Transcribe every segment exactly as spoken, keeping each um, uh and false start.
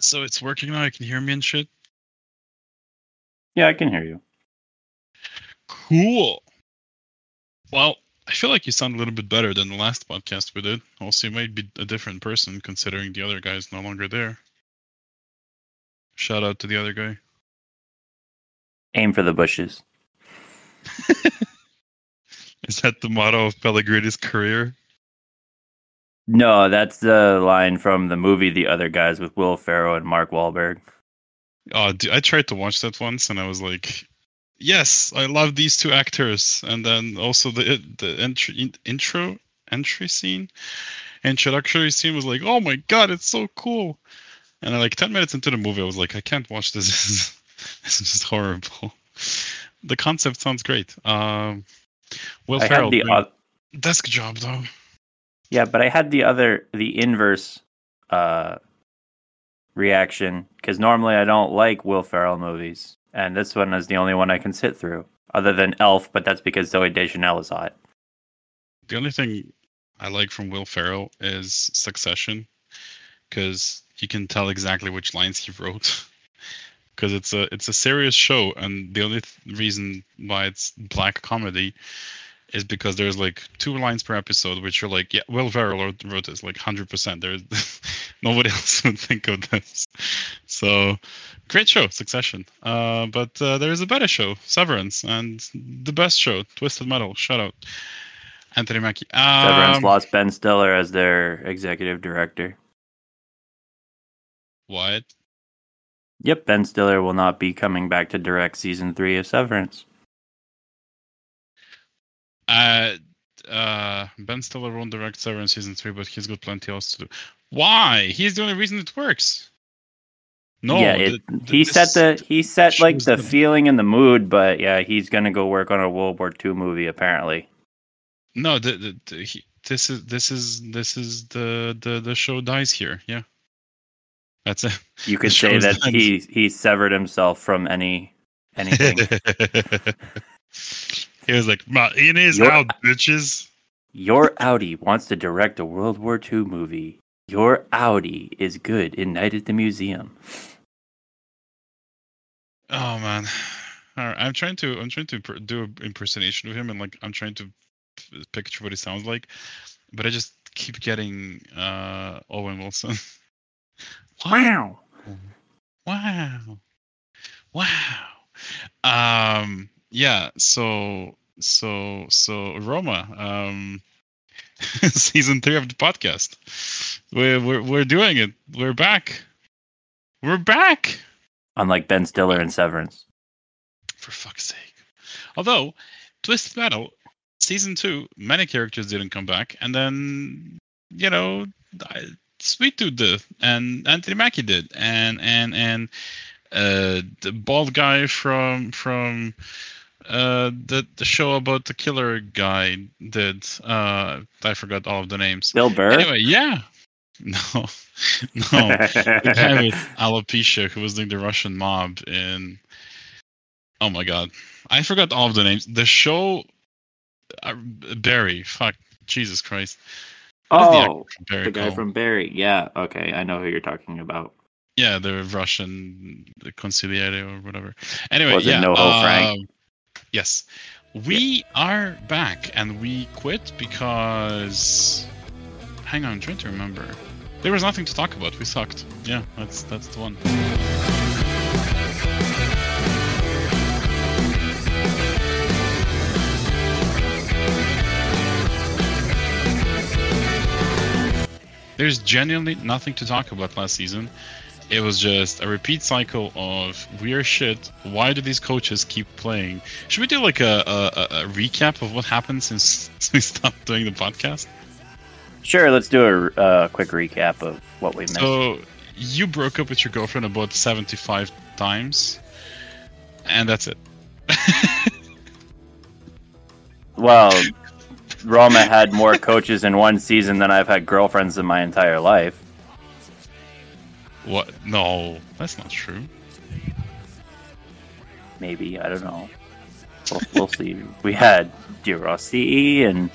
So it's working now. You can hear me and shit. Yeah, I can hear you. Cool. Well, I feel like you sound a little bit better than the last podcast we did. Also, you might be a different person considering the other guy is no longer there. Shout out to the other guy. Aim for the bushes. Is that the motto of Pellegrini's career? No, that's the line from the movie The Other Guys with Will Ferrell and Mark Wahlberg. Oh, dude, I tried to watch that once, and I was like, "Yes, I love these two actors." And then also the the entry, intro entry scene, introductory scene was like, "Oh my god, it's so cool!" And then, like ten minutes into the movie, I was like, "I can't watch this. This is just horrible." The concept sounds great. Um, Will I Ferrell, had the uh, desk job though. Yeah, but I had the other, the inverse uh, reaction, because normally I don't like Will Ferrell movies, and this one is the only one I can sit through, other than Elf, but that's because Zooey Deschanel is hot. The only thing I like from Will Ferrell is Succession, because you can tell exactly which lines he wrote. Because it's a it's a serious show, and the only th- reason why it's black comedy is because there's like two lines per episode, which are like, yeah, Will Ferrell wrote, wrote this like one hundred percent. There's nobody else would think of this. So great show, Succession. Uh, but uh, there is a better show, Severance, and the best show, Twisted Metal. Shout out, Anthony Mackie. Um, Severance lost Ben Stiller as their executive director. What? Yep, Ben Stiller will not be coming back to direct season three of Severance. Uh, uh, Ben Stiller won't direct Severance season three, but he's got plenty else to do. Why? He's the only reason it works. No, yeah, it, the, the, he set the he set like the the, feeling and the mood, but yeah, he's gonna go work on a World War Two movie apparently. No, the, the, the he, this is this is this is the the the show dies here. Yeah, that's it. You could say that done. he he severed himself from any anything. He was like, "In his your, out, bitches." Your Audi wants to direct a World War Two movie. Your Audi is good in Night at the Museum. Oh man, all right. I'm trying to I'm trying to do an impersonation of him, and like I'm trying to picture what he sounds like, but I just keep getting uh, Owen Wilson. Wow! Wow! Wow! Um. Yeah, so so so Roma, um, season three of the podcast. We're we're we're doing it. We're back. We're back. Unlike Ben Stiller and Severance. For fuck's sake. Although Twisted Metal season two, many characters didn't come back, and then you know, Sweet Tooth did, and Anthony Mackie did, and and and uh, the bald guy from from. Uh, the the show about the killer guy did. Uh, I forgot all of the names. Bill Burr. Anyway, yeah. No, no. The guy with alopecia who was doing the Russian mob in. Oh my god, I forgot all of the names. The show. Uh, Barry. Fuck. Jesus Christ. What oh, the, the guy called? From Barry. Yeah. Okay, I know who you're talking about. Yeah, the Russian the Consigliere or whatever. Anyway, was yeah. it NoHo uh, Frank? Yes, we yeah. are back, and we quit because. Hang on, I'm trying to remember. There was nothing to talk about. We sucked. Yeah, that's that's the one. There's genuinely nothing to talk about last season. It was just a repeat cycle of weird shit. Why do these coaches keep playing? Should we do like a, a, a recap of what happened since we stopped doing the podcast? Sure, let's do a uh, quick recap of what we missed. So, you broke up with your girlfriend about seventy-five times, and that's it. Well, Roma had more coaches in one season than I've had girlfriends in my entire life. What? No, that's not true. Maybe, I don't know. We'll, we'll see. We had Girossi and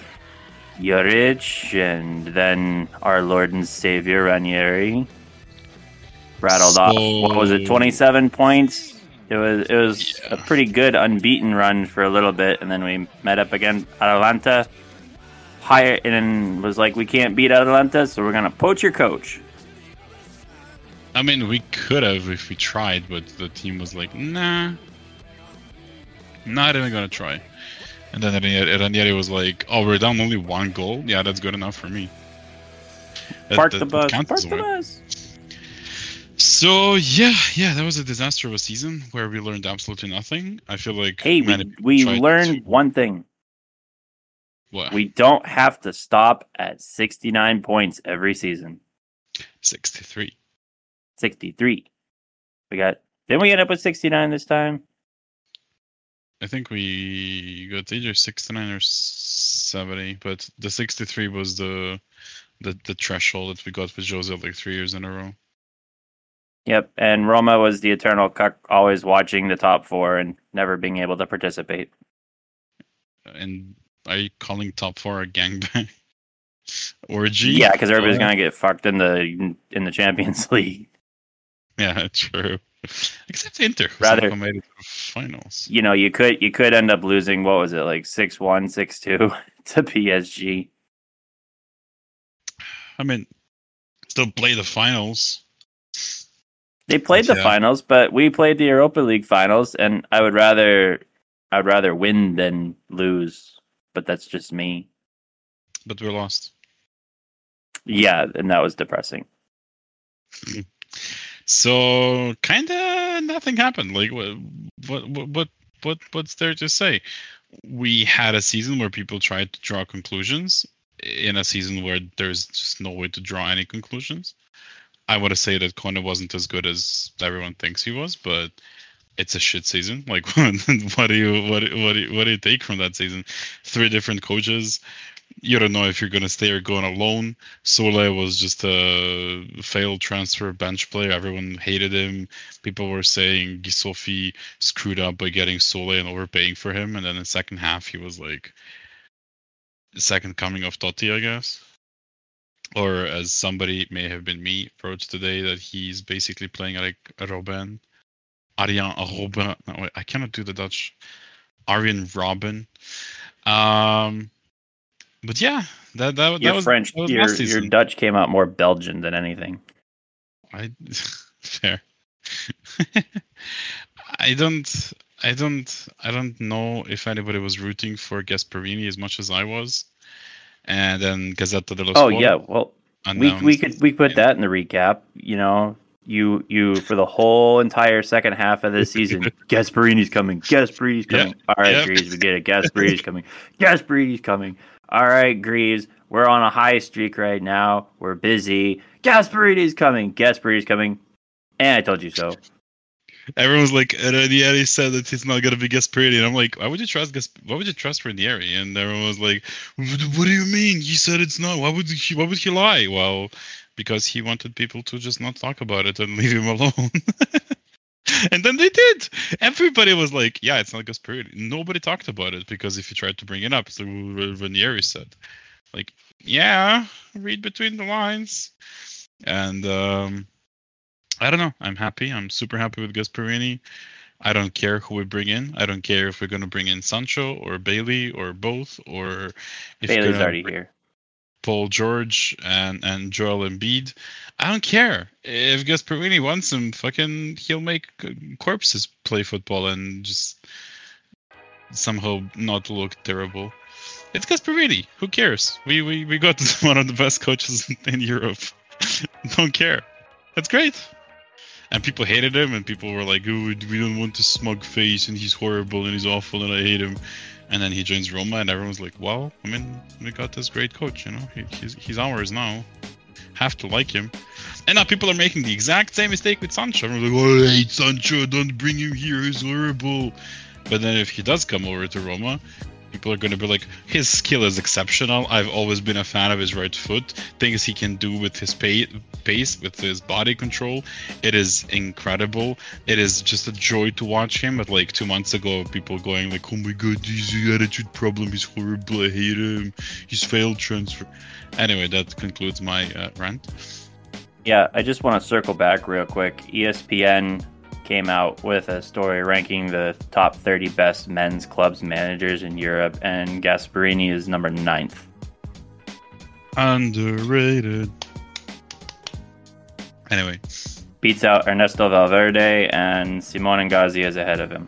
Juric, and then our Lord and Savior Ranieri. rattled So- off. What was it? twenty-seven points. It was it was Yeah. a pretty good unbeaten run for a little bit, and then we met up again Atalanta. Higher and was like, we can't beat Atalanta, so we're gonna poach your coach. I mean, we could have if we tried, but the team was like, nah, not even gonna try. And then Ranieri Ranieri was like, oh, we're down only one goal? Yeah, that's good enough for me. That- Park that- the that bus. counts Park as the one. bus. So, yeah, yeah, that was a disaster of a season where we learned absolutely nothing. I feel like Hey, many we people we tried learned to- one thing. What? We don't have to stop at sixty-nine points every season. sixty-three. sixty-three. We got. Didn't we end up with sixty-nine this time? I think we got either sixty-nine or seventy, but the sixty-three was the the, the threshold that we got with Jose like three years in a row. Yep. And Roma was the eternal cuck, always watching the top four and never being able to participate. And are you calling top four a gangbang orgy? Yeah, because everybody's Uh, gonna get fucked in the in the Champions League. Yeah, true. Except Inter, who Rather- somehow made it to the finals. You know, you could you could end up losing. What was it like six one, six two to P S G? I mean, still play the finals. They played the Yeah. finals, but we played the Europa League finals, and I would rather I'd rather win than lose. But that's just me. But we lost. Yeah, and that was depressing. So kind of nothing happened. Like what, what, what, what, what, what's there to say? We had a season where people tried to draw conclusions. In a season where there's just no way to draw any conclusions. I want to say that Kone wasn't as good as everyone thinks he was, but it's a shit season. Like, what do you, what, what, do you, what do you take from that season? Three different coaches. You don't know if you're gonna stay or go on a loan. Sole was just a failed transfer bench player. Everyone hated him. People were saying Gisofi screwed up by getting Sole and overpaying for him. And then in the second half, he was like the second coming of Totti, I guess. Or as somebody may have been me wrote today, that he's basically playing like a Robben. Arjen Robben. No, wait, I cannot do the Dutch. Arjen Robben. Um, but yeah, that that, that Your was French, that was your last your season. Dutch came out more Belgian than anything. I fair. I don't. I don't. I don't know if anybody was rooting for Gasperini as much as I was. And then Gazzetta dello Oh Sport yeah, well we announced- we could we put that in the recap. You know, you you for the whole entire second half of this season, Gasperini's coming. Gasperini's coming. All right, Yep. Greaves, we get it. Gasperini's coming. Gasperini's coming. All right, Greaves, we're on a high streak right now. We're busy. Gasperini's coming. Gasperini's coming. And I told you so. Everyone's like, Ranieri said that he's not gonna be Gasperini, and I'm like, why would you trust Gas? Why would you trust Ranieri? And everyone was like, what, what do you mean? He said it's not. Why would he? Why would he lie? Well, because he wanted people to just not talk about it and leave him alone. And then they did. Everybody was like, yeah, it's not Gasperini. Nobody talked about it because if you tried to bring it up, so Ranieri said, like, yeah, read between the lines, and um. I don't know. I'm happy. I'm super happy with Gasperini. I don't care who we bring in. I don't care if we're going to bring in Sancho or Bailey or both, or if Bailey's gonna already bring here. Paul George and, and Joel Embiid. I don't care. If Gasperini wants him, fucking, he'll make uh, corpses play football and just somehow not look terrible. It's Gasperini. Who cares? We, we, we got one of the best coaches in Europe. Don't care. That's great. And people hated him, and people were like, "Oh, we don't want the smug face, and he's horrible, and he's awful, and I hate him." And then he joins Roma, and everyone's like, "Well, I mean, we got this great coach, you know. He, he's he's ours now. Have to like him." And now people are making the exact same mistake with Sancho. Everyone's like, "Oh, I hate Sancho. Don't bring him here. He's horrible." But then if he does come over to Roma, people are going to be like, his skill is exceptional. I've always been a fan of his right foot. Things he can do with his pay- pace, with his body control. It is incredible. It is just a joy to watch him. But like two months ago, people going like, oh my god, he's an attitude problem. He's horrible. I hate him. He's failed transfer. Anyway, that concludes my uh, rant. Yeah, I just want to circle back real quick. E S P N came out with a story ranking the top thirty best men's clubs managers in Europe, and Gasperini is number ninth. Underrated. Anyway. Beats out Ernesto Valverde, and Simone Inzaghi is ahead of him.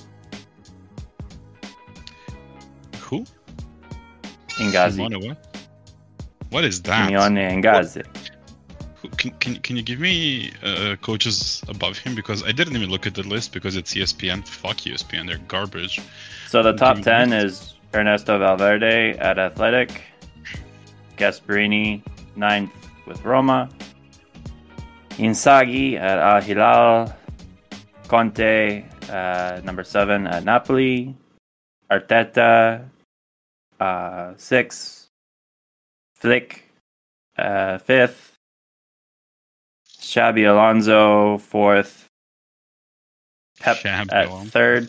Who? Inzaghi. Simone what? What is that? Simone Inzaghi. Can, can, can you give me uh, coaches above him? Because I didn't even look at the list because it's E S P N. Fuck E S P N, they're garbage. So the top ten is Ernesto Valverde at Athletic, Gasperini ninth with Roma, Inzaghi at Al Hilal, Conte uh, number seven at Napoli, Arteta uh, six, Flick uh, fifth, Xabi Alonso fourth, Pep Xabi at Alonso. third,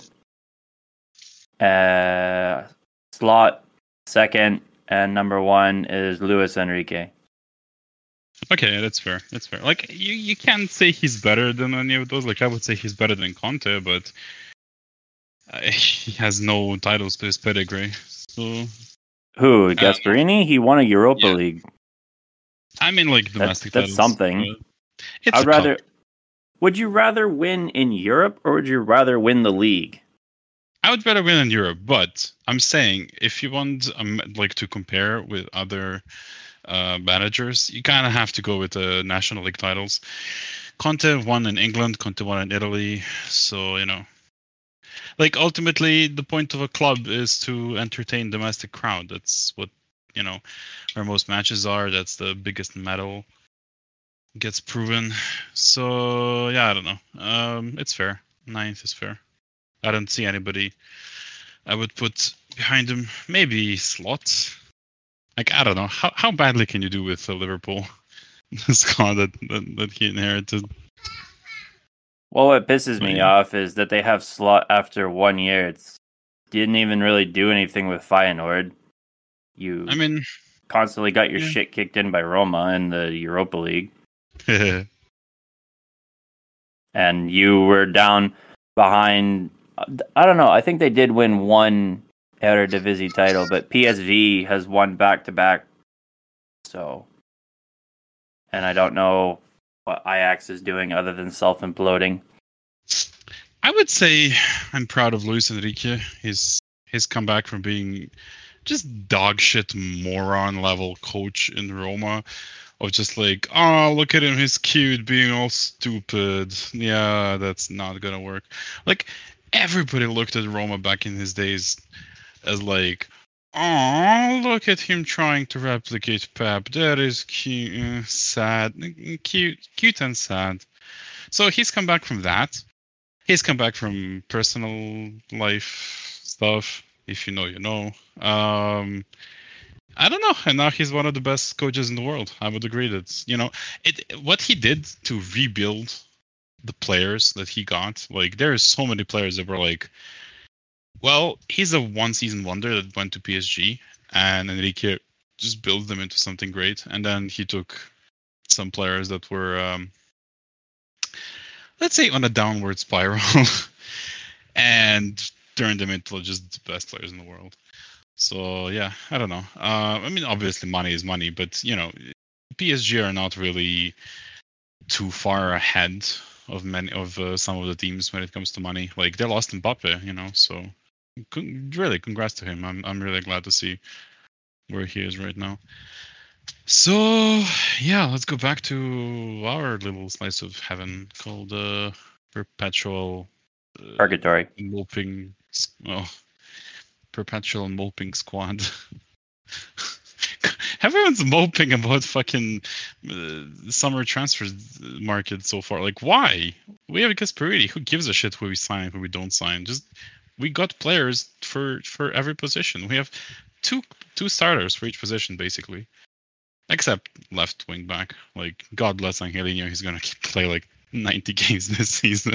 uh, Slot second, and number one is Luis Enrique. Okay, that's fair. That's fair. Like you, you can't say he's better than any of those. Like I would say he's better than Conte, but uh, he has no titles to his pedigree. So Who? Gasperini? He won a Europa Yeah. League. I mean, like domestic that's titles. something. but It's I'd a rather. cup. Would you rather win in Europe or would you rather win the league? I would rather win in Europe, but I'm saying if you want um, like to compare with other uh, managers, you kind of have to go with the National League titles. Conte won in England, Conte won in Italy, so you know, like ultimately the point of a club is to entertain domestic crowd. That's what you know where most matches are. That's the biggest medal gets proven. So yeah, I don't know. Um, it's fair. Ninth is fair. I don't see anybody I would put behind him. Maybe Slot. Like I don't know. How how badly can you do with the Liverpool squad that, that that he inherited? Well, what pisses me Yeah. off is that they have Slot after one year. It's didn't even really do anything with Feyenoord. You I mean, constantly got your yeah. shit kicked in by Roma in the Europa League, and you were down behind. I don't know. I think they did win one Eredivisie title, but P S V has won back to back. So, and I don't know what Ajax is doing other than self imploding. I would say I'm proud of Luis Enrique. His his comeback from being just dog shit moron level coach in Roma, of just like, oh, look at him, he's cute, being all stupid. Yeah, that's not gonna work. Like everybody looked at Roma back in his days as like, oh, look at him trying to replicate Pep. That is cute, uh, sad, cute, cute and sad. So he's come back from that. He's come back from personal life stuff. If you know, you know. Um, I don't know. And now he's one of the best coaches in the world. I would agree that, you know, it what he did to rebuild the players that he got. Like, there are so many players that were like, well, he's a one-season wonder that went to P S G, and Enrique just built them into something great. And then he took some players that were, um, let's say, on a downward spiral, and turned them into just the best players in the world. So yeah, I don't know. Uh, I mean, obviously, money is money, but you know, P S G are not really too far ahead of many of uh, some of the teams when it comes to money. Like they lost Mbappe, you know, so con- really, congrats to him. I'm I'm really glad to see where he is right now. So yeah, let's go back to our little slice of heaven called uh, Perpetual uh, Purgatory. Moping. Oh, Perpetual Moping Squad. Everyone's moping about fucking uh, summer transfer market so far. Like, why? We have Gasperini. Who gives a shit who we sign and who we don't sign? Just we got players for for every position. We have two two starters for each position, basically, except left wing back. Like, God bless Angelino. He's gonna keep play like ninety games this season.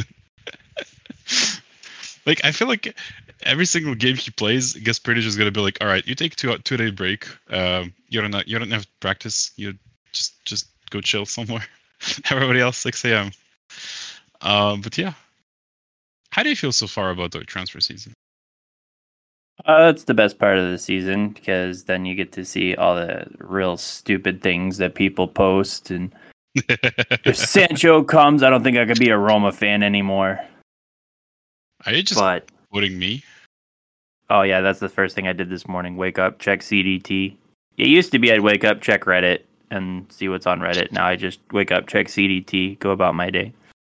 Like, I feel like every single game he plays, Gasperini is gonna be like, all right, you take two two day break. Um, you don't you don't have practice. You just just go chill somewhere. Everybody else six a.m. Uh, but yeah, how do you feel so far about the transfer season? Uh, that's the best part of the season because then you get to see all the real stupid things that people post. And if Sancho comes, I don't think I could be a Roma fan anymore. Are you just But quoting me? oh yeah, that's the first thing I did this morning. Wake up, check C D T. It used to be I'd wake up, check Reddit, and see what's on Reddit. Now I just wake up, check C D T, go about my day.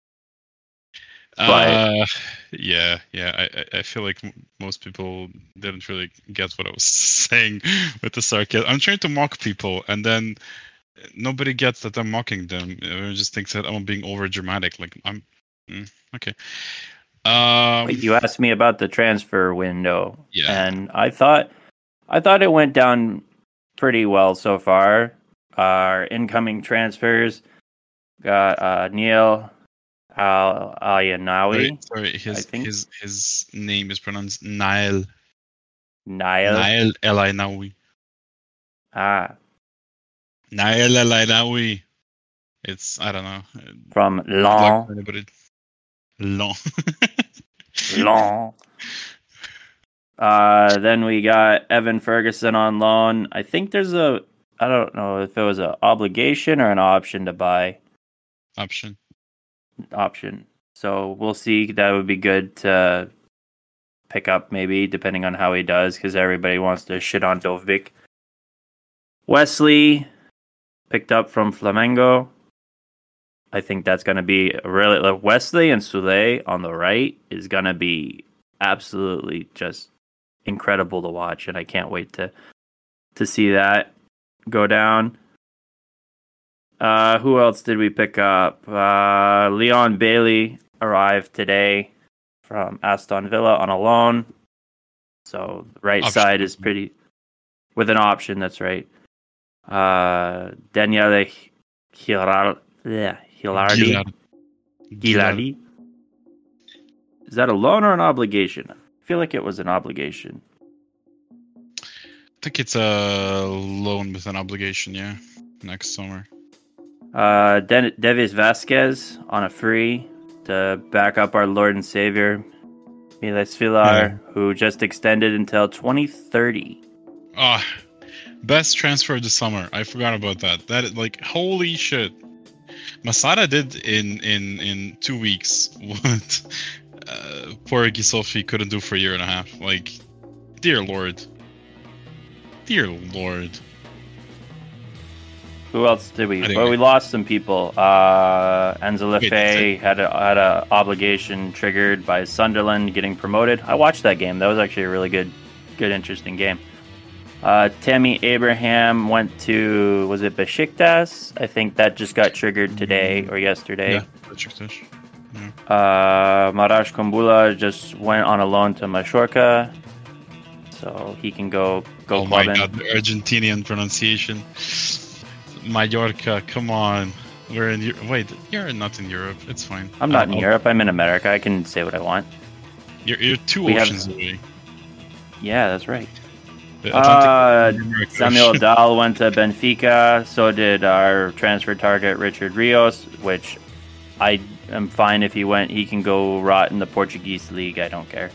But Uh, yeah, yeah. I, I- I feel like m- most people didn't really get what I was saying with the sarcasm. I'm trying to mock people, and then nobody gets that I'm mocking them. Everyone just thinks that I'm being over dramatic. Like I'm mm, okay. Um, Wait, you asked me about the transfer window, yeah. and I thought I thought it went down pretty well so far. Our incoming transfers got uh, Neil Al Sorry, Ayanawi, sorry. I His think. his his name is pronounced Niall Niall. Niall El Ainawi. Ah, Niall El Ainawi. It's I don't know. Uh, from Good luck Lens. to anybody. Long. Lens. Uh, then we got Evan Ferguson on loan. I think there's a, I don't know if it was an obligation or an option to buy. Option. Option. So we'll see. That would be good to pick up maybe, depending on how he does, because everybody wants to shit on Dovbik. Wesley picked up from Flamengo. I think that's going to be really like Wesley and Sule on the right is going to be absolutely just incredible to watch, and I can't wait to to see that go down. Uh, who else did we pick up? Uh, Leon Bailey arrived today from Aston Villa on a loan. So right Option. side is pretty with an option. That's right. Uh, Daniele Hilar- yeah, Hilardi. Gillard. Giladi. Is that a loan or an obligation? I feel like it was an obligation. I think it's a loan with an obligation. Yeah, next summer. Uh, Den- Devis Vasquez on a free to back up our Lord and Savior, Miles Villar, Yeah. who just extended until twenty thirty. Ah, best transfer of the summer. I forgot about that. That is like holy shit. Masada did in in in two weeks what uh, poor Gisolfi couldn't do for a year and a half. Like, dear lord, dear lord. Who else did we? Anyway. Well, we lost some people. Uh, Enzo Wait, that's Lefebvre had a had a obligation triggered by Sunderland getting promoted. I watched that game. That was actually a really good, good, interesting game. Uh, Tammy Abraham went to, was it Besiktas? I think that just got triggered today or yesterday. Yeah, Besiktas. Yeah. Uh, Marash Kumbula just went on a loan to Mallorca, so he can go go Oh my clubbing. god, the Argentinian pronunciation. Mallorca, come on. We're in Eu- wait, you're not in Europe. It's fine. I'm not I'll- in Europe. I'm in America. I can say what I want. You're, you're two We have- oceans away. Yeah, that's right. The Uh, Atlantic and the American Samuel Ocean. Dahl went to Benfica. So did our transfer target Richard Rios, which I am fine if he went. He can go rot in the Portuguese league. I don't care.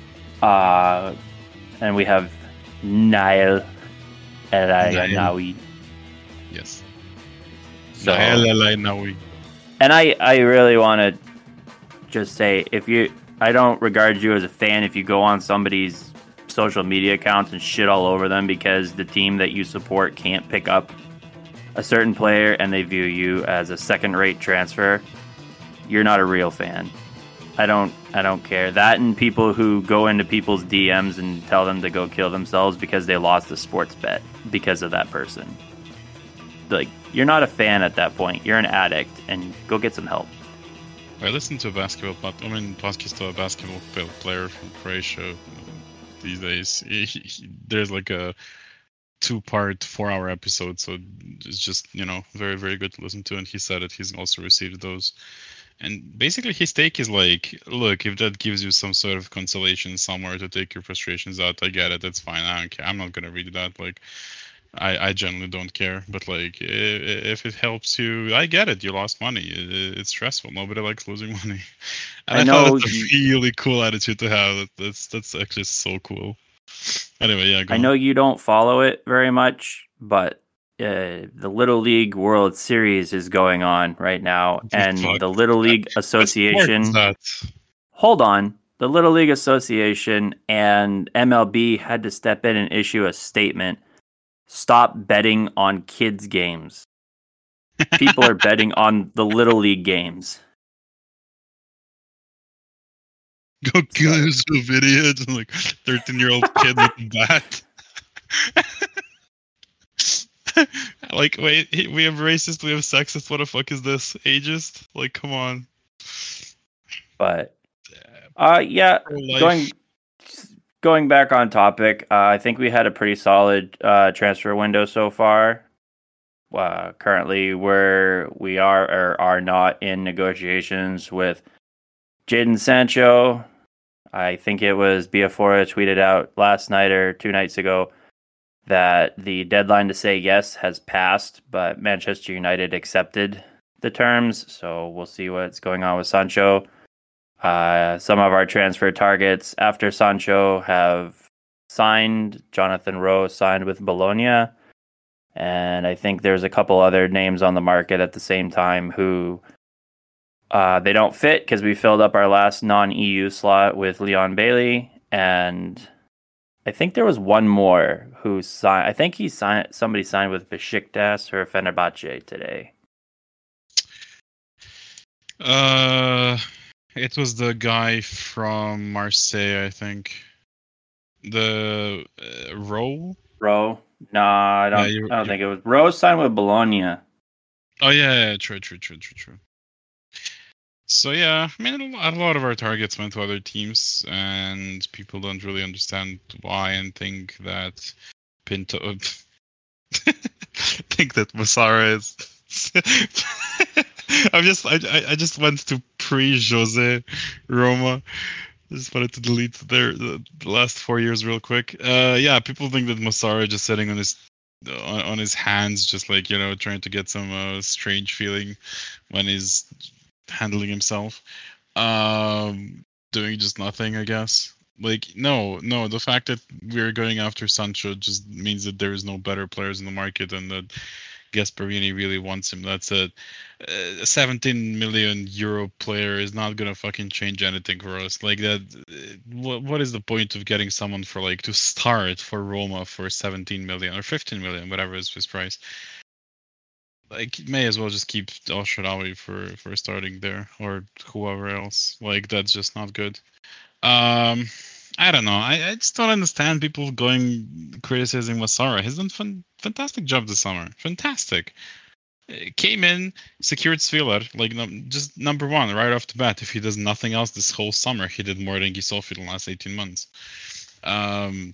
Uh, and we have Niall El Ayanawi. Yes. So, Nael El Ainawi. and I, I really want to just say, if you, I don't regard you as a fan if you go on somebody's social media accounts and shit all over them because the team that you support can't pick up a certain player and they view you as a second-rate transfer. You're not a real fan. I don't, I don't care. That and people who go into people's D Ms and tell them to go kill themselves because they lost a sports bet because of that person. Like, you're not a fan at that point. You're an addict, and go get some help. I listened to a basketball, but I mean, podcast to a basketball p- player from Croatia these days. He, he, he- there's like a two-part, four-hour episode, so it's just you know very, very good to listen to. And he said that he's also received those. And basically, his take is like, look, if that gives you some sort of consolation somewhere to take your frustrations out, I get it. That's fine. I don't care. I'm not gonna read that. Like, I, I generally don't care, but like if it helps you, I get it. You lost money. It's stressful. Nobody likes losing money, and I I thought know it's you. a really cool attitude to have. That's that's actually so cool. Anyway, yeah, go I on. know you don't follow it very much, but uh, the Little League World Series is going on right now, The and fuck? the Little League What sport is Association. that? Hold on. The Little League Association and M L B had to step in and issue a statement. Stop betting on kids' games. People are betting on the Little League games. Go kill So, yourself, idiot! Like thirteen-year-old kid with a bat. Like, wait, he- we have racist, we have sexist. What the fuck is this? Ageist? Like, come on. but uh, yeah, Pro-life. going going back on topic, uh, I think we had a pretty solid uh, transfer window so far. Uh, currently, where we are or are not in negotiations with Jadon Sancho. I think it was Biafora tweeted out last night or two nights ago that the deadline to say yes has passed, but Manchester United accepted the terms. So we'll see what's going on with Sancho. Uh, some of our transfer targets after Sancho have signed. Jonathan Rowe signed with Bologna. And I think there's a couple other names on the market at the same time who uh, they don't fit because we filled up our last non-E U slot with Leon Bailey. And I think there was one more who signed. I think he signed. Somebody signed with Besiktas or Fenerbahce today. Uh, it was the guy from Marseille, I think. The uh, Rowe. Rowe? No, I don't. Yeah, you, I don't you, think it was. Rowe signed with Bologna. Oh yeah, yeah, true, true, true, true, true. So yeah, I mean, a lot of our targets went to other teams, and people don't really understand why and think that Pinto think that Massara is. I'm just, I, I just went to pre-Jose Roma. I just wanted to delete their the, the last four years real quick. Uh, yeah, people think that Massara just sitting on his on, on his hands, just like you know, trying to get some uh, strange feeling when he's handling himself, um, doing just nothing, I guess. Like, no, no, the fact that we're going after Sancho just means that there is no better players in the market and that Gasperini really wants him. That's a, a seventeen million euro player is not gonna fucking change anything for us. Like that, what what is the point of getting someone for like to start for Roma for seventeen million or fifteen million, whatever is his price? Like, may as well just keep Al-Sharawi for for starting there or whoever else. Like, that's just not good. Um, I don't know. I, I just don't understand people going criticizing Massara. He's done fun, fantastic job this summer. Fantastic. Came in, secured Svilar, like num- just number one right off the bat. If he does nothing else this whole summer, he did more than Gisofi in the last eighteen months. Um,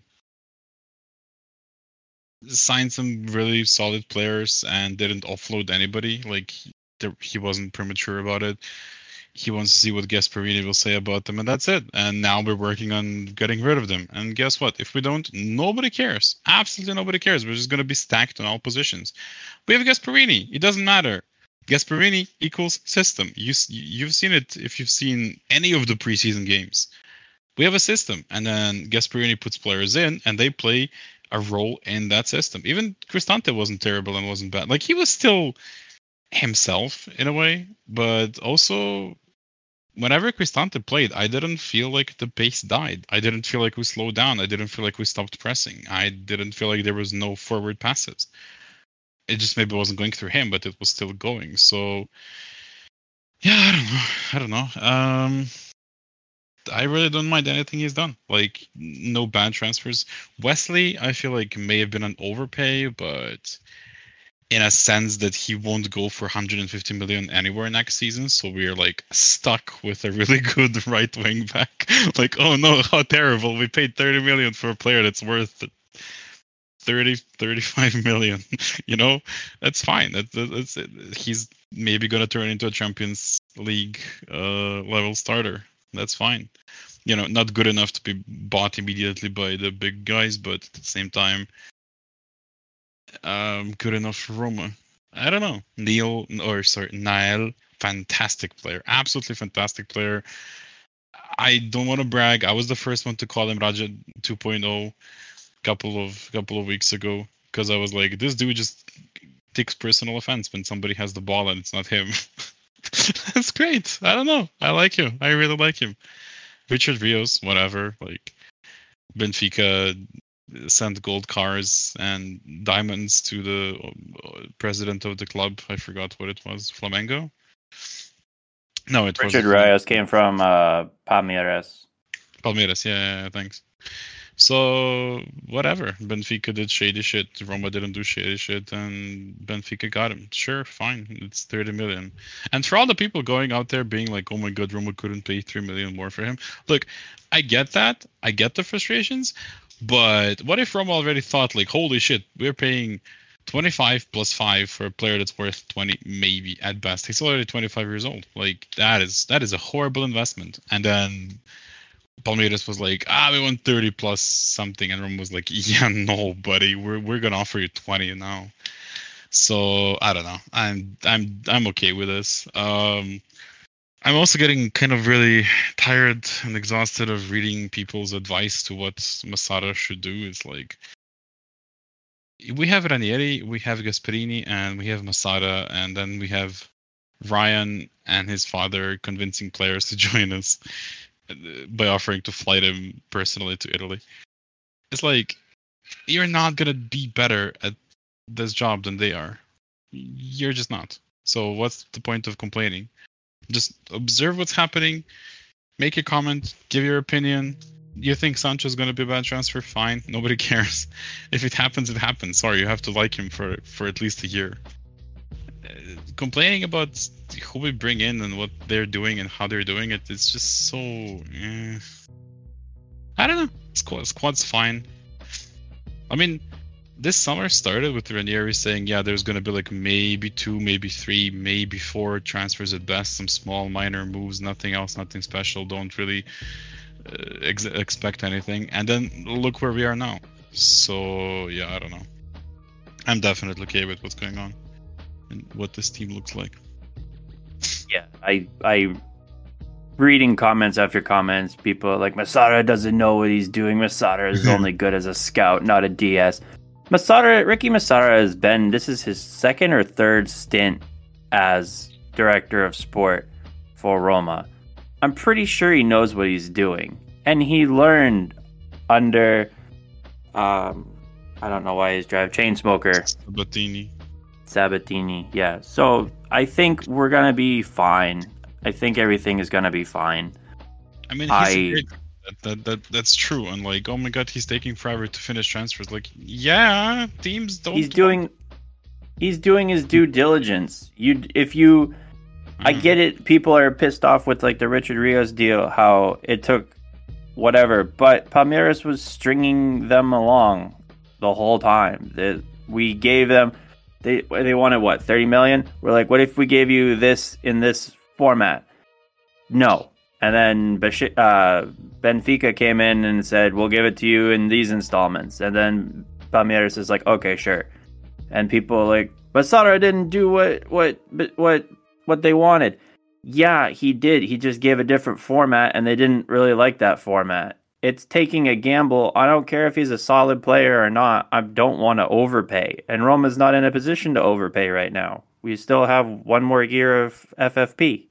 signed some really solid players and didn't offload anybody. Like there, he wasn't premature about it. He wants to see what Gasperini will say about them, and that's it. And now we're working on getting rid of them. And guess what? If we don't, nobody cares. Absolutely nobody cares. We're just going to be stacked on all positions. We have Gasperini. It doesn't matter. Gasperini equals system. You you've seen it if you've seen any of the preseason games. We have a system, and then Gasperini puts players in, and they play a role in that system. Even Cristante wasn't terrible and wasn't bad. Like he was still himself in a way, but also whenever Cristante played, I didn't feel like the pace died. I didn't feel like we slowed down. I didn't feel like we stopped pressing. I didn't feel like there was no forward passes. It just maybe wasn't going through him, but it was still going. So yeah, I don't know. I don't know. Um, I really don't mind anything he's done. Like no bad transfers. Wesley, I feel like may have been an overpay, but in a sense that he won't go for one hundred fifty million anywhere next season. So we're like stuck with a really good right wing back. Like, oh no, how terrible. We paid thirty million for a player that's worth thirty, thirty-five million. You know, that's fine. That, that's it. He's maybe going to turn into a Champions League uh, level starter. That's fine. You know, not good enough to be bought immediately by the big guys, but at the same time, um, good enough for Roma? I don't know. Neil, or sorry, Niall, fantastic player, absolutely fantastic player. I don't want to brag. I was the first one to call him Raja 2.0 couple of couple of weeks ago because I was like, this dude just takes personal offense when somebody has the ball and it's not him. That's great. I don't know. I like him. I really like him. Richard Rios, whatever. Like Benfica sent gold cars and diamonds to the president of the club. I forgot what it was. Flamengo. No, it was Richard Rios came from uh, Palmeiras. Palmeiras, yeah, yeah, thanks. So whatever, Benfica did shady shit. Roma didn't do shady shit, and Benfica got him. Sure, fine. It's thirty million. And for all the people going out there being like, "Oh my God, Roma couldn't pay three million more for him." Look, I get that. I get the frustrations, but what if Roma already thought like, "Holy shit, we're paying twenty-five plus five for a player that's worth twenty, maybe at best." He's already twenty-five years old. Like that is that is a horrible investment. And then Palmeiras was like, ah, we want thirty plus something, and Roma was like, yeah, no, buddy, we're we're gonna offer you twenty now. So I don't know. I'm I'm I'm okay with this. Um, I'm also getting kind of really tired and exhausted of reading people's advice to what Masada should do. It's like we have Ranieri, we have Gasperini, and we have Masada, and then we have Ryan and his father convincing players to join us by offering to fly them personally to Italy. It's like, you're not going to be better at this job than they are. You're just not. So what's the point of complaining? Just observe what's happening, make a comment, give your opinion. You think Sancho's going to be a bad transfer? Fine. Nobody cares. If it happens, it happens. Sorry, you have to like him for, for at least a year. Uh, complaining about who we bring in and what they're doing and how they're doing it, it's just so... Eh. I don't know. Squad, squad's fine. I mean, this summer started with Ranieri saying, yeah, there's going to be like maybe two, maybe three, maybe four transfers at best, some small minor moves, nothing else, nothing special, don't really uh, ex- expect anything. And then look where we are now. So, yeah, I don't know. I'm definitely okay with what's going on and what this team looks like. Yeah, I I reading comments after comments, people are like, Masada doesn't know what he's doing. Masada is only good as a scout, not a D S. Masada, Ricky Masada has been, this is his second or third stint as director of sport for Roma. I'm pretty sure he knows what he's doing. And he learned under, um, I don't know why he's driving, Chainsmoker. Sabatini. Sabatini, yeah. So I think we're going to be fine. I think everything is going to be fine. I mean, he's I, great. That, that, that, that's true. And like, oh my God, he's taking forever to finish transfers. Like, yeah, teams don't... He's doing... He's doing his due diligence. You, if you... I get it. People are pissed off with like the Richard Rios deal, how it took whatever. But Palmeiras was stringing them along the whole time. They, we gave them... They they wanted what, thirty million? We're like, what if we gave you this in this format? No. And then uh, Benfica came in and said, we'll give it to you in these installments. And then Palmeiras is like, okay, sure. And people are like, but Masada didn't do what what what what they wanted. Yeah, he did. He just gave a different format, and they didn't really like that format. It's taking a gamble. I don't care if he's a solid player or not. I don't want to overpay. And Roma's not in a position to overpay right now. We still have one more year of F F P.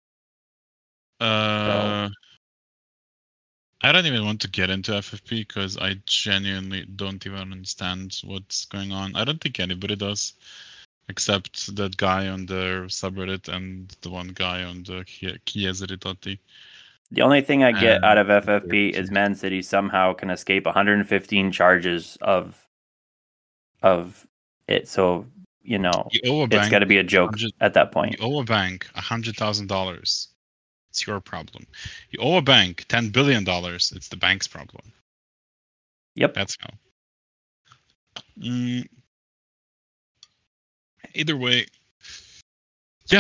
Uh, so. I don't even want to get into F F P because I genuinely don't even understand what's going on. I don't think anybody does, except that guy on the subreddit and the one guy on the Chiesa Ritati. The only thing I get and out of F F P is Man City somehow can escape one hundred fifteen charges of of it. So, you know, you it's got to be a joke at that point. You owe a bank one hundred thousand dollars. It's your problem. You owe a bank ten billion dollars. It's the bank's problem. Yep. That's how. Mm. Either way, yeah.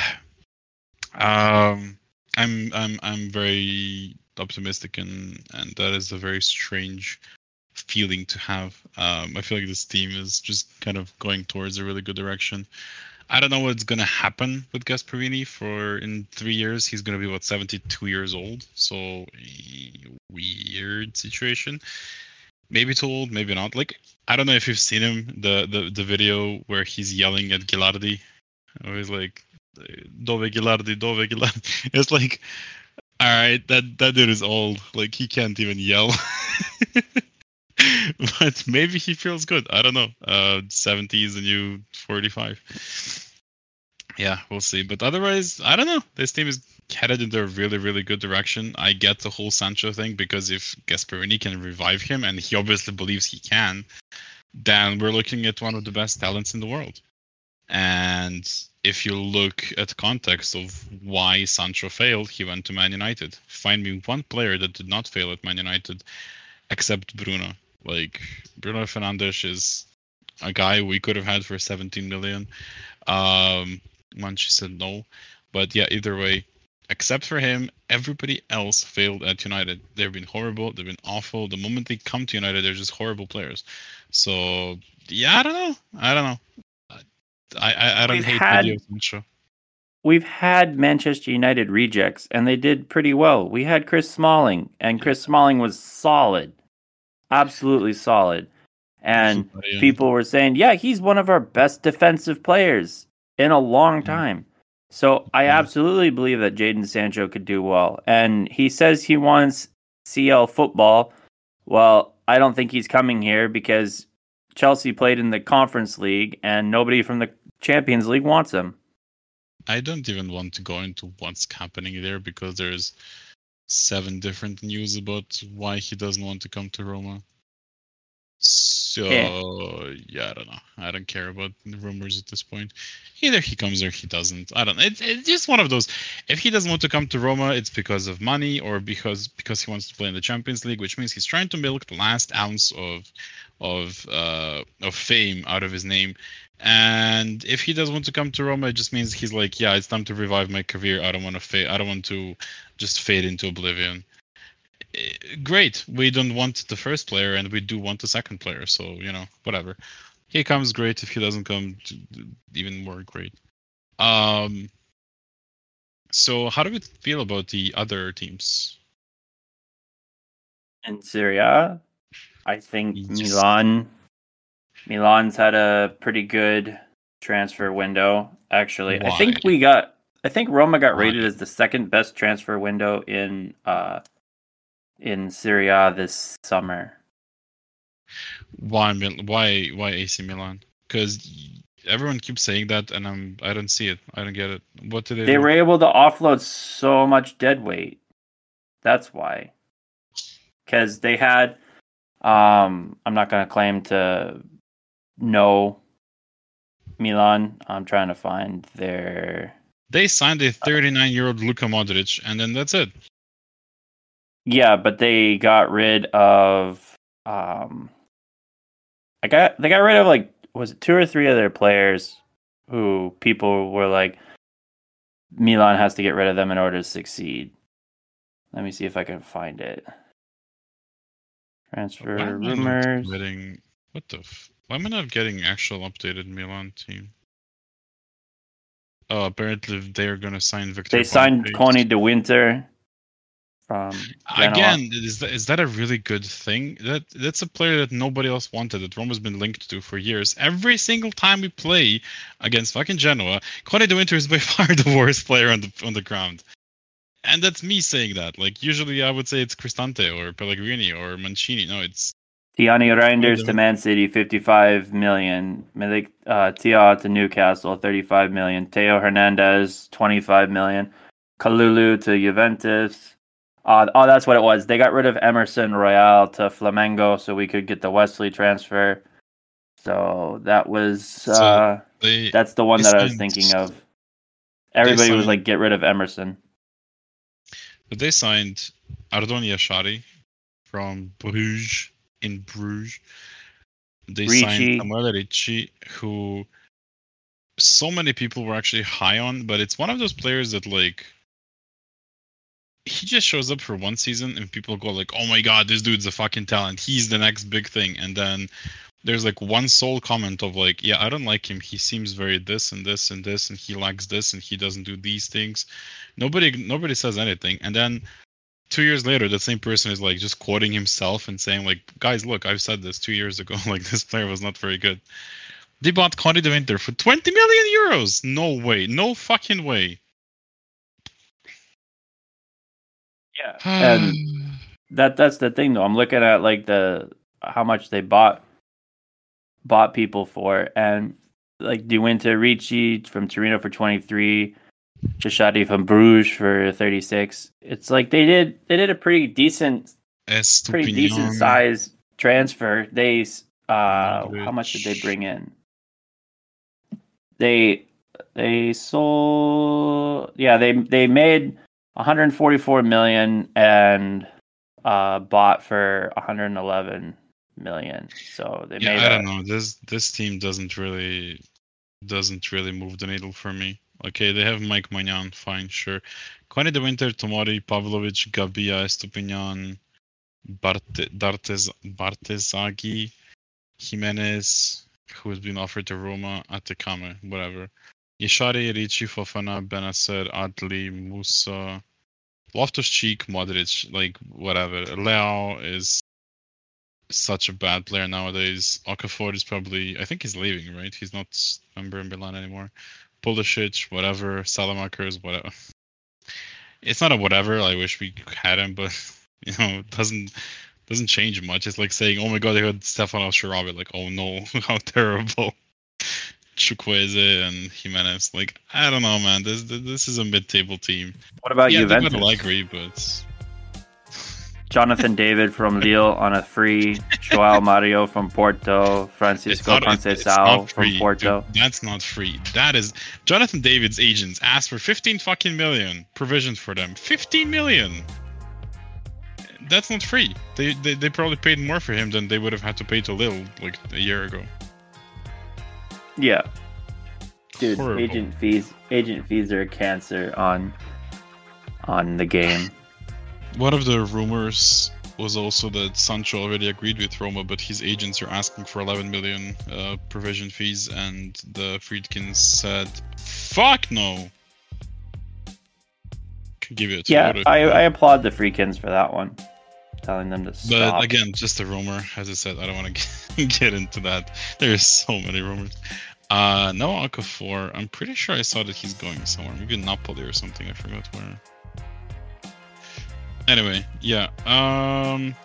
Um, I'm I'm I'm very optimistic, and and that is a very strange feeling to have. Um, I feel like this team is just kind of going towards a really good direction. I don't know what's gonna happen with Gasparini for in three years. He's gonna be what seventy-two years old, so weird situation. Maybe too old, maybe not. Like I don't know if you've seen him the the, the video where he's yelling at Gilardi. Always like Dove Gilardi, Dove Gilardi. It's like, all right, that that dude is old. Like he can't even yell. But maybe he feels good. I don't know. Uh, seventy is the new forty-five. Yeah, we'll see. But otherwise, I don't know. This team is headed in a really, really good direction. I get the whole Sancho thing because if Gasperini can revive him, and he obviously believes he can, then we're looking at one of the best talents in the world. And if you look at context of why Sancho failed, he went to Man United. Find me one player that did not fail at Man United, except Bruno. Like Bruno Fernandes is a guy we could have had for seventeen million. Um, Manchi said no, but yeah, either way, except for him, everybody else failed at United. They've been horrible. They've been awful. The moment they come to United, they're just horrible players. So yeah, I don't know. I don't know. I I, I don't We've hate had- video Sancho. We've had Manchester United rejects, and they did pretty well. We had Chris Smalling, and Chris Smalling was solid, absolutely solid. And people were saying, yeah, he's one of our best defensive players in a long time. So I absolutely believe that Jadon Sancho could do well. And he says he wants C L football. Well, I don't think he's coming here because Chelsea played in the Conference League and nobody from the Champions League wants him. I don't even want to go into what's happening there because there's seven different news about why he doesn't want to come to Roma. So yeah. yeah, I don't know. I don't care about the rumors at this point. Either he comes or he doesn't. I don't know. It's, it's just one of those. If he doesn't want to come to Roma, it's because of money or because because he wants to play in the Champions League, which means he's trying to milk the last ounce of of uh, of fame out of his name. And if he does want to come to Roma, it just means he's like, yeah, it's time to revive my career. I don't want to fade. I don't want to just fade into oblivion. Great. We don't want the first player, and we do want the second player. So you know, whatever. He comes, great. If he doesn't come, even more great. Um. So, how do we feel about the other teams in Serie A? I think Yes. Milan. Milan's had a pretty good transfer window. Actually, I think Why? we got. I think Roma got Why? rated as the second best transfer window in uh in Serie A this summer. Why? Mil- Why? Why A C Milan? Because everyone keeps saying that, and I'm. I don't see it. I don't get it. What did they? They do? were able to offload so much dead weight. That's why. Because they had. Um, I'm not going to claim to know Milan. I'm trying to find their. They signed a thirty-nine-year-old Luka Modric, and then that's it. Yeah, but they got rid of. Um, I got. They got rid of like was it two or three other players who people were like, Milan has to get rid of them in order to succeed. Let me see if I can find it. Transfer Why am I not rumors. getting what the? F- Why am I not getting actual updated Milan team? Oh, apparently they're gonna sign Victor. They signed Boniface. Coney de Winter from Genoa. Again, is that, is that a really good thing? That that's a player that nobody else wanted, that Roma's been linked to for years. Every single time we play against fucking Genoa, Coney de Winter is by far the worst player on the on the ground. And that's me saying that. Like usually I would say it's Cristante or Pellegrini or Mancini. No, it's Tiani Reinders Coney to de- Man City, fifty-five million. Milik uh, Tia to Newcastle, thirty-five million. Teo Hernandez, twenty-five million. Kalulu to Juventus. Uh, oh, that's what it was. They got rid of Emerson Royale to Flamengo so we could get the Wesley transfer. So that was uh, So they that's the one they that I was signed- thinking of. Everybody was signed- like, get rid of Emerson. But they signed Ardoni Ashari from Bruges in Bruges. They Ricci. signed Samuel Ricci, who so many people were actually high on, but it's one of those players that like he just shows up for one season and people go like, "Oh my god, this dude's a fucking talent. He's the next big thing." And then there's like one sole comment of like, "Yeah, I don't like him. He seems very this and this and this, and he lacks this, and he doesn't do these things." Nobody nobody says anything. And then two years later, the same person is like just quoting himself and saying like, "Guys, look, I've said this two years ago. Like this player was not very good." They bought Connie de Winter for twenty million euros. No way. No fucking way. Yeah, and that that's the thing though. I'm looking at like the how much they bought bought people for, and like De Winter, Ricci from Torino for twenty-three, Chashadi from Bruges for thirty-six. It's like they did they did a pretty decent, Estupinian. pretty decent size transfer. They uh, how much did they bring in? They they sold yeah they they made one hundred forty-four million and uh, bought for one hundred eleven million. So they yeah, made. I a, don't know. This this team doesn't really doesn't really move the needle for me. Okay, they have Mike Magnan, fine, sure. Connie de Winter, Tomori, Pavlovic, Gabia, Estupinian, Barte, Dartez, Bartezagi, Jimenez, who has been offered to Roma, Atekame, whatever. Yeshari, Ricci, Fofana, Benacer, Adli, Musa, Loftus-Cheek, Modric, like whatever. Leao is such a bad player nowadays. Okafor is probably, I think he's leaving, right? He's not a member in Milan anymore. Pulisic, whatever. Salamakers, whatever. It's not a whatever. I wish we had him, but you know, it doesn't doesn't change much. It's like saying, "Oh my god, they got Stefano Sharabi." Like, oh no, how terrible. Chukwueze and Jimenez. Like, I don't know, man. This this is a mid-table team. What about yeah, Juventus? Yeah, I agree, but Jonathan David from Lille on a free. Joao Mario from Porto. Francisco Conceição from Porto. Dude, that's not free. That is Jonathan David's agents asked for fifteen fucking million provisions for them. fifteen million. That's not free. They, they they probably paid more for him than they would have had to pay to Lille like a year ago. Yeah. Dude, Horrible. agent fees agent fees are a cancer on on the game. One of the rumors was also that Sancho already agreed with Roma, but his agents are asking for eleven million uh, provision fees, and the Friedkins said, "Fuck no." Can give it. Yeah, I, I applaud the Friedkins for that one, telling them to stop. But again, just a rumor. As I said, I don't want to get into that. There's so many rumors. Uh, no Okafor. I'm pretty sure I saw that he's going somewhere. Maybe Napoli or something. I forgot where. Anyway, yeah. Um,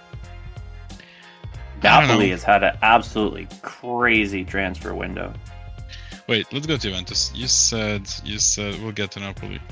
Napoli has had an absolutely crazy transfer window. Wait, let's go to Juventus. You said you said we'll get to Napoli.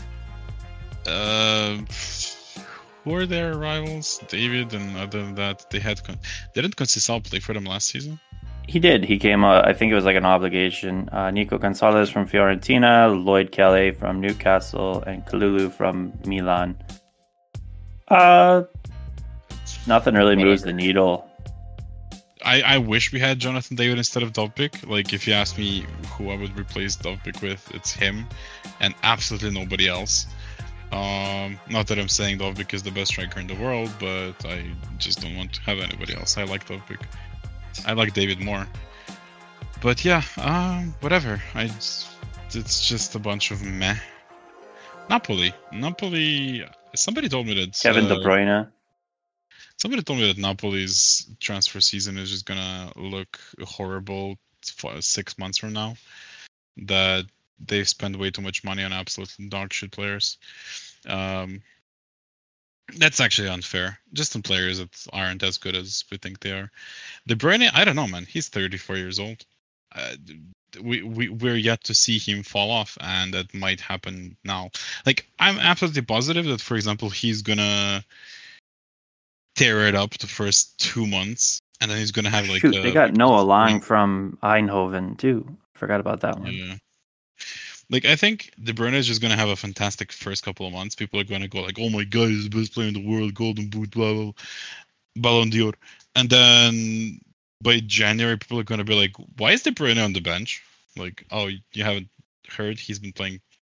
Uh, who are their rivals? David, and other than that, they had con- didn't Conceição play for them last season? He did. He came. Uh, I think it was like an obligation. Uh, Nico Gonzalez from Fiorentina, Lloyd Kelly from Newcastle, and Kalulu from Milan. Uh, nothing really moves the needle. I, I wish we had Jonathan David instead of Dovbyk. Like, if you ask me who I would replace Dovbyk with, it's him, and absolutely nobody else. Um, not that I'm saying Dovbyk is the best striker in the world, but I just don't want to have anybody else. I like Dovbyk. I like David more. But yeah, um, whatever. I it's just a bunch of meh. Napoli. Napoli. Somebody told me that Kevin uh, De Bruyne. Somebody told me that Napoli's transfer season is just gonna look horrible for six months from now. That they spend way too much money on absolute dog shit players. Um, that's actually unfair. Just on players that aren't as good as we think they are. De Bruyne, I don't know, man. He's thirty-four years old. Uh, we we we're yet to see him fall off, and that might happen now. Like, I'm absolutely positive that, for example, he's gonna tear it up the first two months, and then he's gonna have like. Shoot, a, they got Noah Lang like, from Eindhoven too. Forgot about that one. Yeah. Like, I think De Bruyne is just gonna have a fantastic first couple of months. People are gonna go like, "Oh my god, he's the best player in the world, Golden Boot, blah blah, Ballon d'Or," and then by January, people are gonna be like, "Why is De Bruyne on the bench?" Like, "Oh, you haven't heard? He's been playing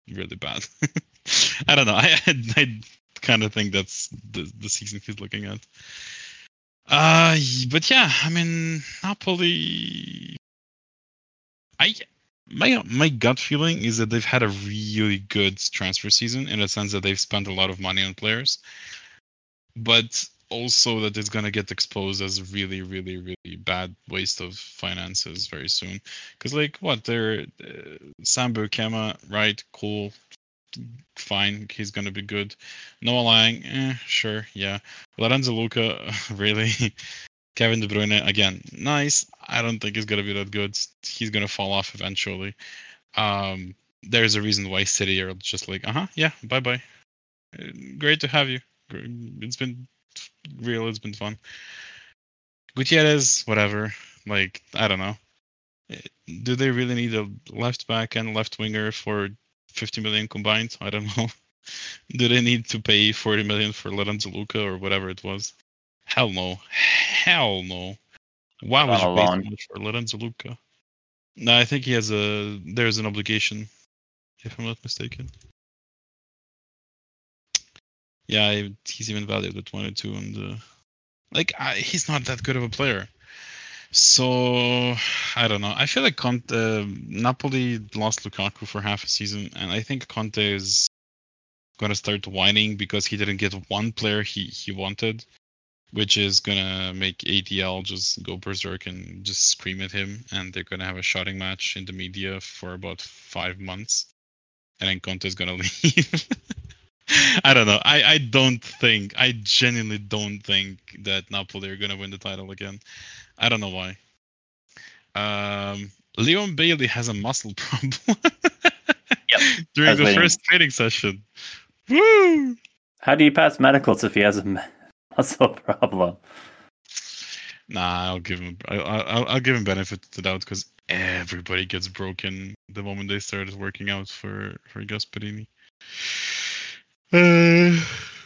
really bad. I don't know. I I, I kind of think that's the the season he's looking at. Uh, but yeah, I mean Napoli. I my my gut feeling is that they've had a really good transfer season in a sense that they've spent a lot of money on players, but also that it's gonna get exposed as really, really, really bad waste of finances very soon. Because like what they're uh, Sambu Kema, right? Cool, fine. He's gonna be good. Noah Lang, eh, sure, yeah. Lorenzo Luca, really. Kevin De Bruyne, again, nice. I don't think he's gonna be that good. He's gonna fall off eventually. Um, there's a reason why City are just like, uh huh, yeah, bye bye. Great to have you. It's been real. It's been fun. Gutierrez, whatever. Like, I don't know. Do they really need a left back and left winger for fifty million combined? I don't know. Do they need to pay forty million for Lorenzo Luca or whatever it was? Hell no. Hell no. Why would you pay so much for Lorenzo Luca? No, I think he has a. There's an obligation, if I'm not mistaken. Yeah, he's even valued at twenty-two, and uh, like I, he's not that good of a player. So I don't know. I feel like Conte, uh, Napoli lost Lukaku for half a season, and I think Conte is gonna start whining because he didn't get one player he he wanted, which is gonna make A D L just go berserk and just scream at him, and they're gonna have a shouting match in the media for about five months, and then Conte is gonna leave. I don't know. I, I don't think, I genuinely don't think that Napoli are going to win the title again. I don't know why. Um, Leon Bailey has a muscle problem yep. during the waiting. first training session. Woo! How do you pass medicals if he has a muscle problem? Nah, I'll give him. I, I'll I'll give him benefit of the doubt because everybody gets broken the moment they started working out for for Gasperini. Uh,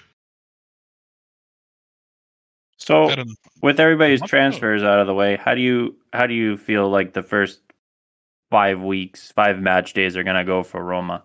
so with everybody's transfers out of the way, how do you how do you feel like the first five weeks, five match days are gonna go for Roma?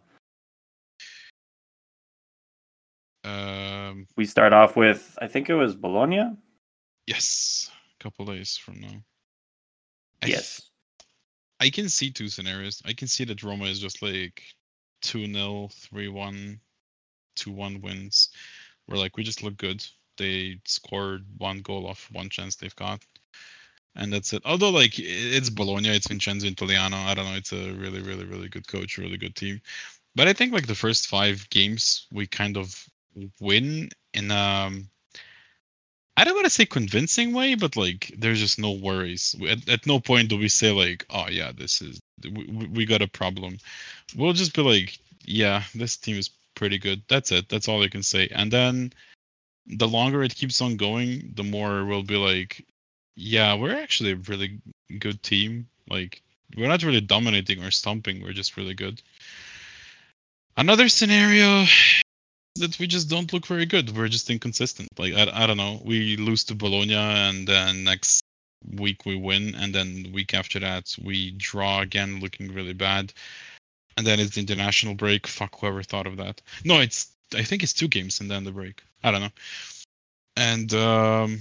Um, we start off with I think it was Bologna. Yes, a couple days from now. I yes, th- I can see two scenarios. I can see that Roma is just like two nil, three one. two one wins where like we just look good. They scored one goal off one chance they've got, and that's it. Although like it's Bologna, it's Vincenzo Italiano. I don't know. It's a really, really, really good coach, really good team. But I think like the first five games we kind of win in um I don't want to say convincing way, but like there's just no worries. At, at no point do we say like, oh yeah, this is we, we got a problem. We'll just be like, yeah, this team is pretty good. That's it. That's all I can say. And then the longer it keeps on going, the more we'll be like, yeah, we're actually a really good team. Like we're not really dominating or stomping. We're just really good. Another scenario that we just don't look very good. We're just inconsistent. Like I, I don't know. We lose to Bologna, and then next week we win, and then the week after that we draw again, looking really bad. And then it's the international break. Fuck whoever thought of that. No, it's I think it's two games and then the break. I don't know. And um,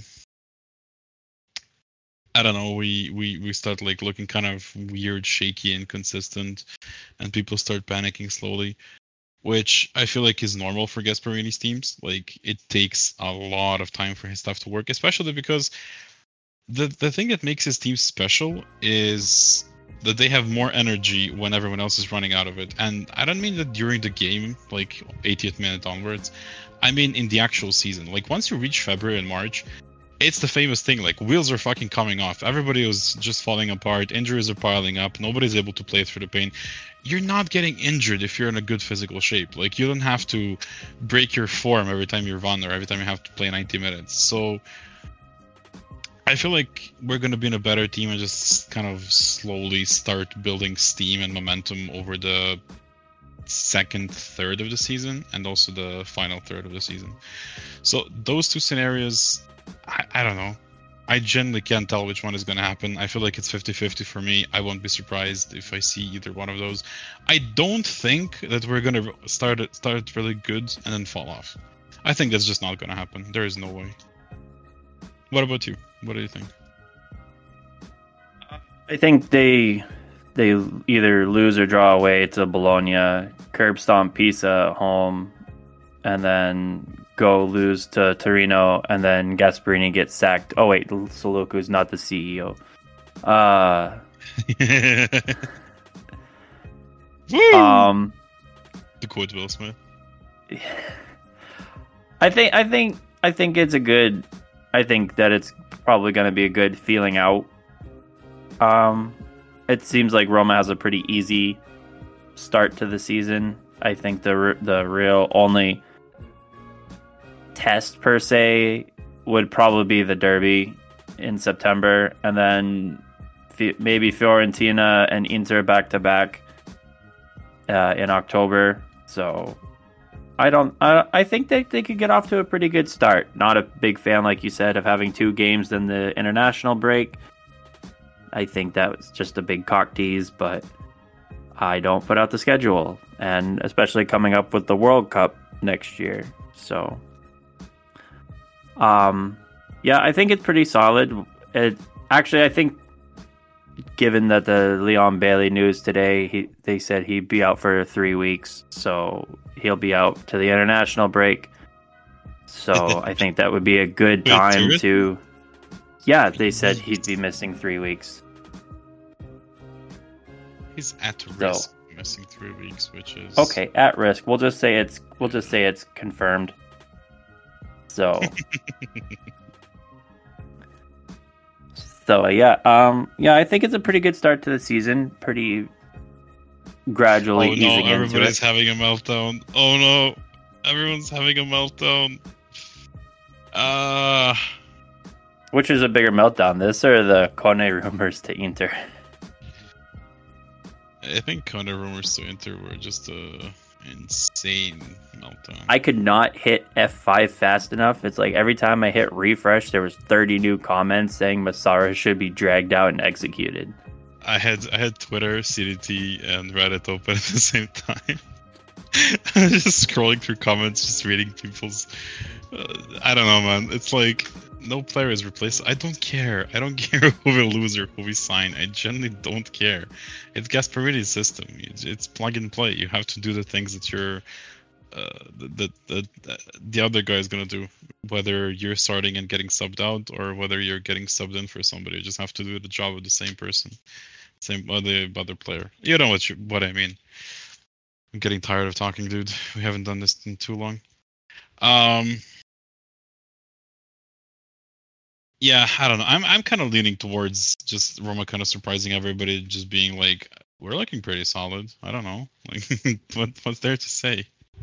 I don't know. We, we we start like looking kind of weird, shaky, inconsistent, and people start panicking slowly, which I feel like is normal for Gasperini's teams. Like it takes a lot of time for his stuff to work, especially because the the thing that makes his team special is that they have more energy when everyone else is running out of it. And I don't mean that during the game, like eightieth minute onwards. I mean in the actual season. Like once you reach February and March, it's the famous thing, like wheels are fucking coming off. Everybody was just falling apart. Injuries are piling up. Nobody's able to play through the pain. You're not getting injured if you're in a good physical shape. Like you don't have to break your form every time you run or every time you have to play ninety minutes. So I feel like we're going to be in a better team and just kind of slowly start building steam and momentum over the second third of the season and also the final third of the season. So those two scenarios, I, I don't know. I genuinely can't tell which one is going to happen. I feel like it's fifty-fifty for me. I won't be surprised if I see either one of those. I don't think that we're going to start it, start really good and then fall off. I think that's just not going to happen. There is no way. What about you? What do you think? I think they they either lose or draw away to Bologna, curb stomp Pisa at home, and then go lose to Torino, and then Gasperini gets sacked. Oh wait, Soluku's not the C E O. Uh, um, the quote Will Smith. I think I think I think it's a good. I think that it's probably going to be a good feeling out. Um, it seems like Roma has a pretty easy start to the season. I think the the real only test per se would probably be the derby in September, and then f- maybe Fiorentina and Inter back to back in October. So I don't. I, I think they they could get off to a pretty good start. Not a big fan, like you said, of having two games in the international break. I think that was just a big cock tease, but I don't put out the schedule, and especially coming up with the World Cup next year. So, um, yeah, I think it's pretty solid. It actually, I think, given that the Leon Bailey news today, he they said he'd be out for three weeks, so he'll be out to the international break. So I think that would be a good time Wait, to. Yeah, they said he'd be missing three weeks. He's at risk so, missing three weeks, which is okay. At risk. We'll just say it's. We'll just say it's confirmed. So. so yeah, um, yeah. I think it's a pretty good start to the season. Pretty gradually oh, easing no, into it. Everybody's having a meltdown. Oh no, everyone's having a meltdown. Uh Which is a bigger meltdown, this or the Kone rumors to Inter? I think Kone rumors to Inter were just a insane meltdown. I could not hit F five fast enough. It's like every time I hit refresh, there was thirty new comments saying Massara should be dragged out and executed. I had I had Twitter, C D T, and Reddit open at the same time. I was just scrolling through comments, just reading people's. Uh, I don't know, man. It's like no player is replaced. I don't care. I don't care who we lose or who we sign. I genuinely don't care. It's Gasperini's system. It's, it's plug and play. You have to do the things that you're, uh, that the, the the other guy is gonna do. Whether you're starting and getting subbed out or whether you're getting subbed in for somebody, you just have to do the job of the same person, same other other player. You know what you, what I mean. I'm getting tired of talking, dude. We haven't done this in too long. Um. Yeah, I don't know. I'm I'm kind of leaning towards just Roma kind of surprising everybody, just being like, we're looking pretty solid. I don't know, like what what's there to say.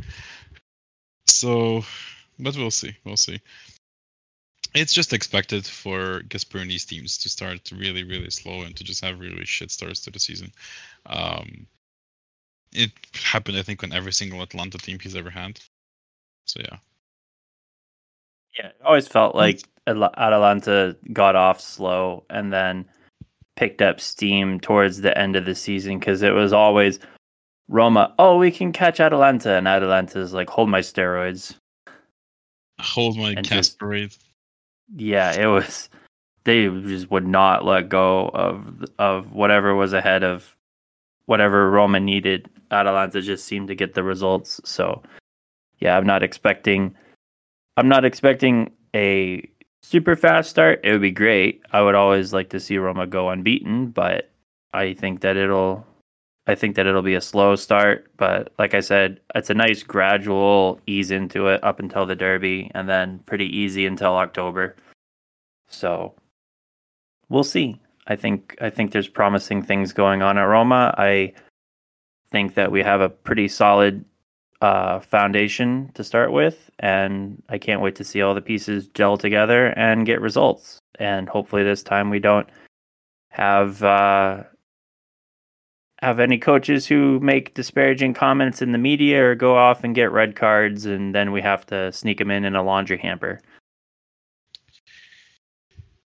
So, but we'll see. We'll see. It's just expected for Gasperini's teams to start really, really slow and to just have really shit starts to the season. Um, it happened, I think, on every single Atalanta team he's ever had. So yeah. Yeah, it always felt like Atalanta got off slow and then picked up steam towards the end of the season because it was always Roma, oh, we can catch Atalanta, and Atalanta's like, hold my steroids. Hold my Casperade. Yeah, it was. They just would not let go of of whatever was ahead of whatever Roma needed. Atalanta just seemed to get the results. So, yeah, I'm not expecting. I'm not expecting a super fast start. It would be great. I would always like to see Roma go unbeaten, but I think that it'll I think that it'll be a slow start, but like I said, it's a nice gradual ease into it up until the derby and then pretty easy until October. So we'll see. I think I think there's promising things going on at Roma. I think that we have a pretty solid Uh, foundation to start with, and I can't wait to see all the pieces gel together and get results. And hopefully this time we don't have uh, have any coaches who make disparaging comments in the media or go off and get red cards, and then we have to sneak them in in a laundry hamper.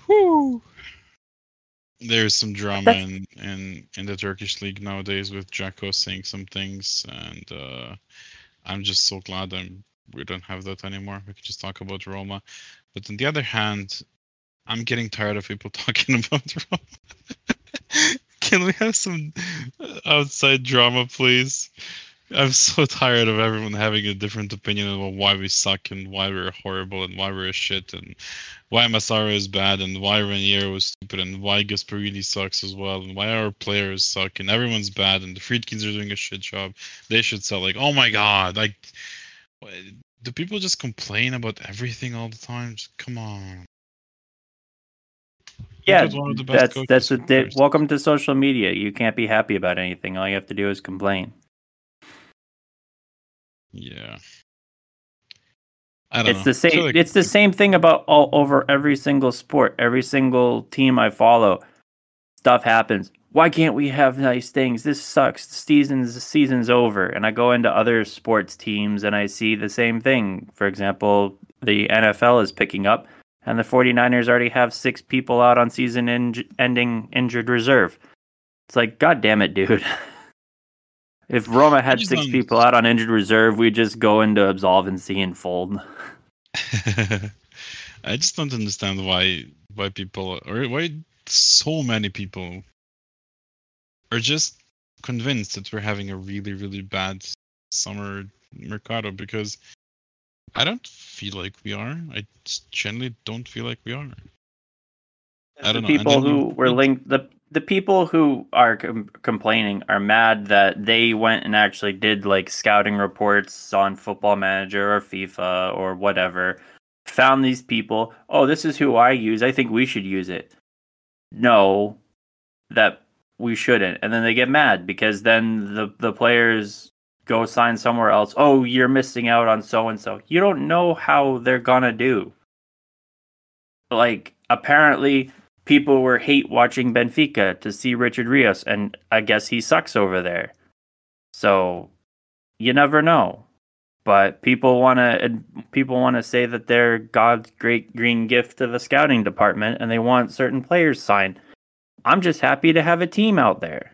Whew. There's some drama That's- in, in in the Turkish league nowadays with Jacko saying some things, and uh, I'm just so glad I'm we don't have that anymore. We can just talk about Roma. But on the other hand, I'm getting tired of people talking about Roma. Can we have some outside drama, please? I'm so tired of everyone having a different opinion about why we suck and why we're horrible and why we're a shit and why Massaro is bad and why Raniero was stupid and why Gasparini sucks as well and why our players suck and everyone's bad and the Friedkins are doing a shit job. They should sell. Like, oh my god, like, do people just complain about everything all the time? Just, come on. Yeah, One of the best that's coaches that's what they, first. welcome to social media. You can't be happy about anything. All you have to do is complain. Yeah. I don't It's know. the I feel same. like It's the same thing about all over every single sport, every single team I follow. Stuff happens. Why can't we have nice things? This sucks. The season's the season's over. And I go into other sports teams and I see the same thing. For example, the N F L is picking up, and the 49ers already have six people out on season-ending injured reserve. It's like, God damn it, dude. If Roma had just six don't- people out on injured reserve, we'd just go into absolvency and fold. I just don't understand why why people or why so many people are just convinced that we're having a really really bad summer mercado, because I don't feel like we are. I just generally don't feel like we are. I don't the know. And people then who you- were linked the the people who are com- complaining are mad that they went and actually did like scouting reports on Football Manager or FIFA or whatever, found these people. Oh, this is who I use. I think we should use it. No, that we shouldn't. And then they get mad because then the the players go sign somewhere else. Oh, you're missing out on so and so. You don't know how they're gonna do. Like, apparently people were hate watching Benfica to see Richard Rios, and I guess he sucks over there. So you never know. But people want to people want to say that they're God's great green gift to the scouting department, and they want certain players signed. I'm just happy to have a team out there.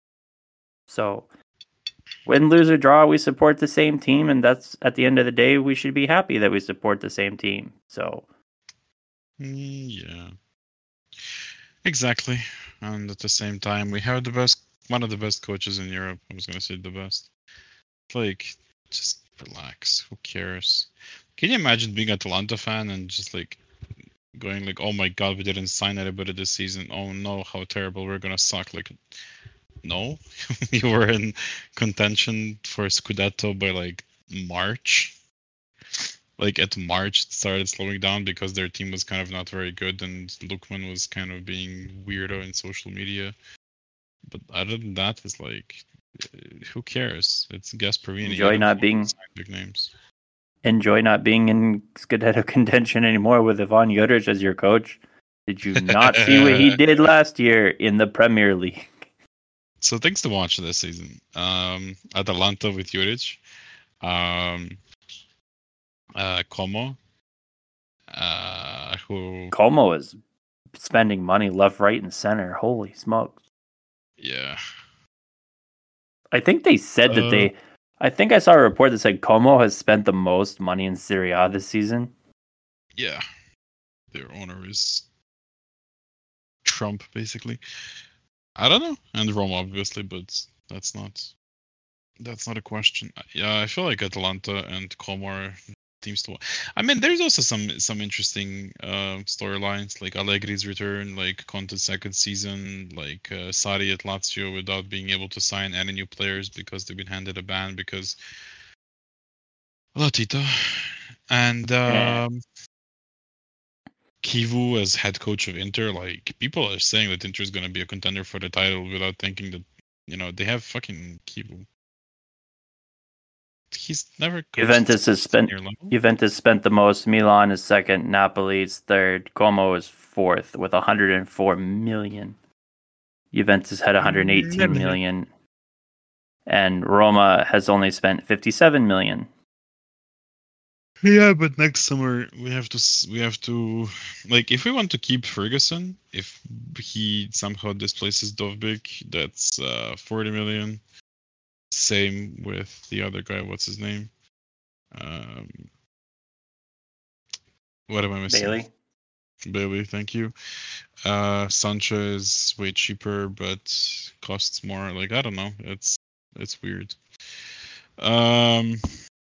So win, lose, or draw, we support the same team, and that's at the end of the day, we should be happy that we support the same team. So Mm, yeah. Exactly. And at the same time, we have the best, one of the best coaches in Europe. I was gonna say the best. Like, just relax. Who cares? Can you imagine being a Atalanta fan and just like going like, "Oh my God, we didn't sign anybody this season. Oh no, how terrible! We're gonna suck." Like, no, you were in contention for Scudetto by like March. Like at March, it started slowing down because their team was kind of not very good, and Lookman was kind of being weirdo in social media. But other than that, it's like, uh, who cares? It's Gasparini. Enjoy You don't not want to being- sign big names. enjoy not being in Scudetto contention anymore with Ivan Juric as your coach. Did you not see what he did last year in the Premier League? So things to watch this season. Um, Atalanta with Juric. Um, uh, Como. Uh, who? Como is spending money left, right, and center. Holy smokes. Yeah. I think they said that Uh, they... I think I saw a report that said Como has spent the most money in Serie A this season. Yeah. Their owner is Trump, basically. I don't know. And Roma, obviously, but that's not that's not a question. Yeah, I feel like Atalanta and Como are teams to. I mean, there's also some some interesting uh, storylines, like Allegri's return, like Conte's second season, like uh, Sarri at Lazio without being able to sign any new players because they've been handed a ban because Latito, and Yeah. um, Kivu as head coach of Inter. Like, people are saying that Inter is going to be a contender for the title without thinking that, you know, they have fucking Kivu. He's never coached Juventus has spent senior level. Juventus spent the most. Milan is second. Napoli is third. Como is fourth with one hundred four million. Juventus had one hundred eighteen million, and Roma has only spent fifty-seven million. Yeah, but next summer we have to s- we have to like if we want to keep Ferguson, if he somehow displaces Dovbyk, that's uh forty million. Same with the other guy. What's his name? Um, what am I missing? Bailey. Bailey, thank you. Uh, Sancho is way cheaper, but costs more. Like I don't know. It's it's weird. Um.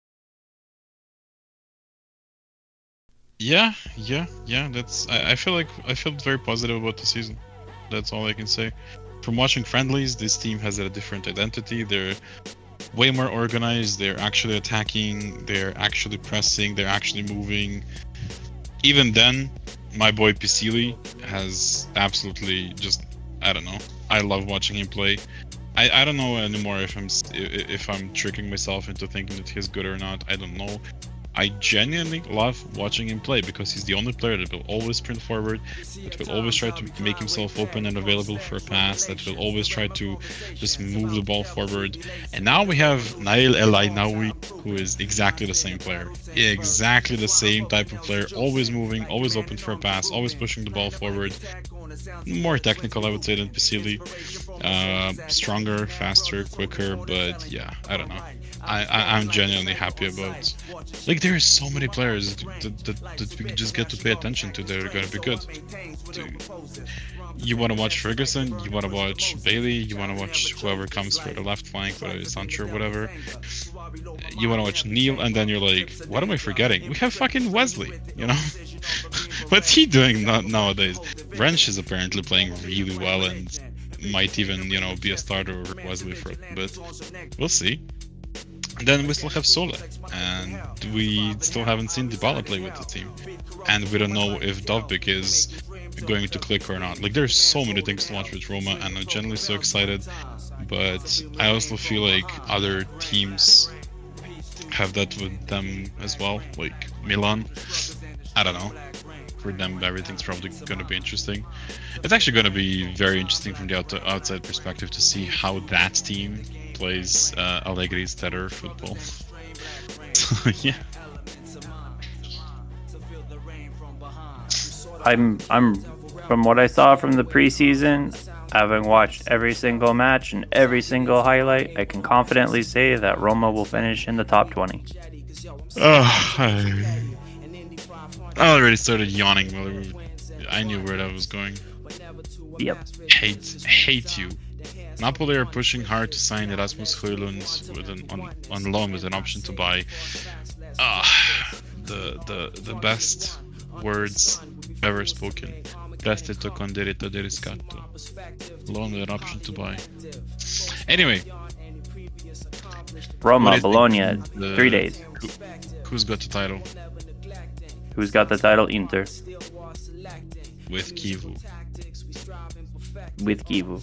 Yeah, yeah, yeah. That's. I, I feel like I felt very positive about the season. That's all I can say. From watching friendlies, this team has a different identity. They're way more organized. They're actually attacking. They're actually pressing. They're actually moving. Even then, my boy Pisili has absolutely just. I don't know. I love watching him play. I, I don't know anymore if I'm if I'm tricking myself into thinking that he's good or not. I don't know. I genuinely love watching him play because he's the only player that will always sprint forward, that will always try to make himself open and available for a pass, that will always try to just move the ball forward. And now we have Nail El Ainaoui, who is exactly the same player. Exactly the same type of player, always moving, always open for a pass, always pushing the ball forward. More technical, I would say, than Pisili. Uh, stronger, faster, quicker, but yeah, I don't know. I, I, I'm genuinely happy about. Like, there are so many players that, that, that we just get to pay attention to that are going to be good. Dude. You want to watch Ferguson, you want to watch Bailey, you want to watch whoever comes for the left flank, whether it's Sancho or whatever. You want to watch Neil, and then you're like, what am I forgetting? We have fucking Wesley, you know? What's he doing no- nowadays? Wrench is apparently playing really well and might even, you know, be a starter over Wesley for a bit. We'll see. Then we still have Sole, and we still haven't seen Dybala play with the team. And we don't know if Dovbyk is going to click or not. Like, there's so many things to watch with Roma, and I'm generally so excited. But I also feel like other teams have that with them as well, like Milan. I don't know. For them, everything's probably going to be interesting. It's actually going to be very interesting from the out- outside perspective to see how that team plays uh, Allegri's terror football. So, yeah. I'm I'm from what I saw from the preseason, having watched every single match and every single highlight, I can confidently say that Roma will finish in the top twenty. Oh, I, I already started yawning. While we, I knew where that was going. Yep. Hate, hate you. Napoli are pushing hard to sign Erasmus Højlund with an on, on loan with an option to buy. Ah, the the the best words ever spoken. Prestito con diritto di riscatto. Loan with an option to buy. Anyway. Roma, Bologna, the, three days. Who, who's got the title? Who's got the title? Inter. With Kivu. With Kivu.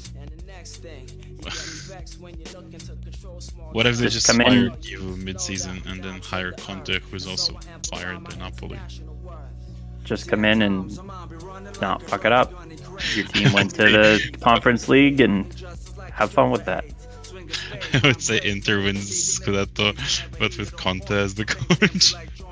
What if they just, Just come fire in- Kivu mid-season and then hire Conte, who's also fired by Napoli? Just come in and not fuck it up. Your team went to the Conference League and have fun with that. I would say Inter wins Scudetto, but with Conte as the coach.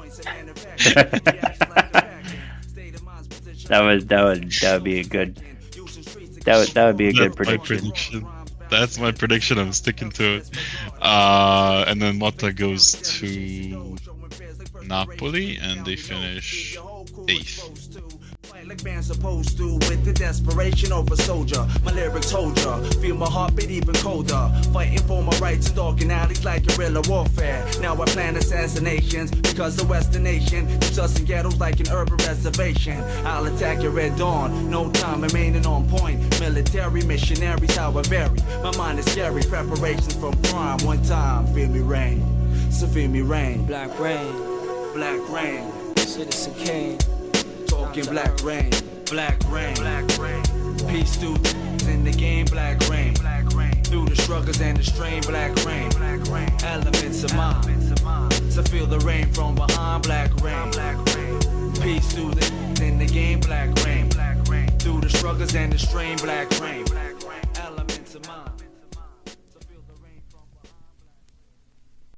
that would that would that would be a good that would that would be a good That's my prediction. prediction. That's my prediction. I'm sticking to it. Uh, and then Motta goes to Napoli, and they finish eighth. Like band's supposed to, with the desperation of a soldier. My lyrics hold ya, feel my heartbeat even colder. Fighting for my rights, stalking alleys like guerrilla warfare. Now I plan assassinations because the Western nation keeps us in ghettos like an urban reservation. I'll attack your red dawn, no time remaining on point. Military missionaries, how I vary. My mind is scary, preparations from crime. One time, feel me rain, so feel me rain. Black rain, Black rain, Citizen Kane. talking black rain, black rain, black rain. Peace through in the game, black rain, black rain. Through the struggles and the strain, black rain, black rain. Elements of mine, to feel the rain from behind, black rain, black rain. Peace through the in the game, black rain, black rain. Through the struggles and the strain, black rain, black rain.